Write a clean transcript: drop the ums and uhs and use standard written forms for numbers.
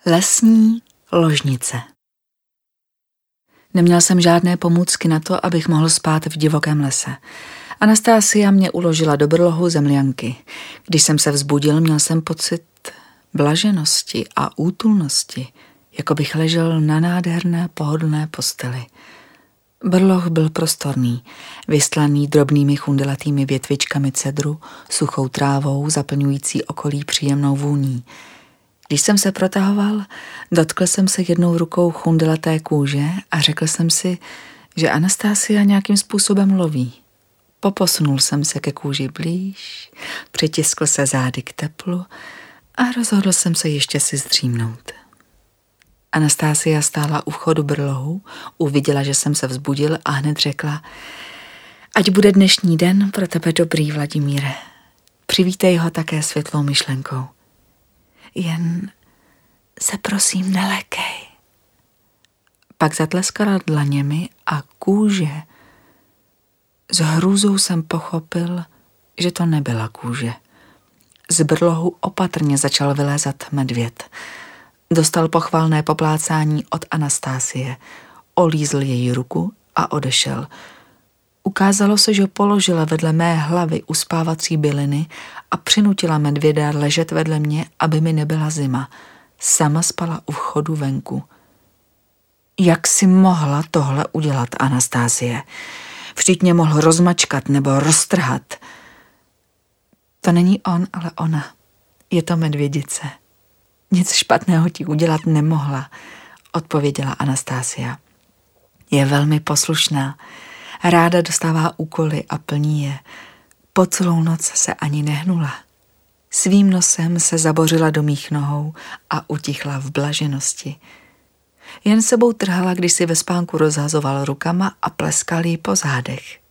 Lesní ložnice. Neměl jsem žádné pomůcky na to, abych mohl spát v divokém lese. Anastasia mě uložila do brlohu zemljanky. Když jsem se vzbudil, měl jsem pocit blaženosti a útulnosti, jako bych ležel na nádherné pohodlné posteli. Brloh byl prostorný, vystlaný drobnými chundelatými větvičkami cedru, suchou trávou, zaplňující okolí příjemnou vůní. Když jsem se protahoval, dotkl jsem se jednou rukou chundelaté kůže a řekl jsem si, že Anastasia nějakým způsobem loví. Poposunul jsem se ke kůži blíž, přitiskl se zády k teplu a rozhodl jsem se ještě si zdřímnout. Anastasia stála u vchodu brlohu, uviděla, že jsem se vzbudil a hned řekla: ať bude dnešní den pro tebe dobrý, Vladimíre. Přivítej ho také světlou myšlenkou. Jen se prosím nelékej. Pak zatleskala dlaněmi a kůže. S hrůzou jsem pochopil, že to nebyla kůže. Z brlohu opatrně začal vylézat medvěd. Dostal pochvalné poplácání od Anastasie, olízl její ruku a odešel. Ukázalo se, že položila vedle mé hlavy uspávací byliny a přinutila medvěda ležet vedle mě, aby mi nebyla zima. Sama spala u vchodu venku. Jak si mohla tohle udělat, Anastasie? Vždyť mě mohl rozmačkat nebo roztrhat. To není on, ale ona. Je to medvědice. Nic špatného ti udělat nemohla, odpověděla Anastasia. Je velmi poslušná. Ráda dostává úkoly a plní je. Po celou noc se ani nehnula. Svým nosem se zabořila do mých nohou a utichla v blaženosti. Jen sebou trhala, když si ve spánku rozhazoval rukama a pleskal jí po zádech.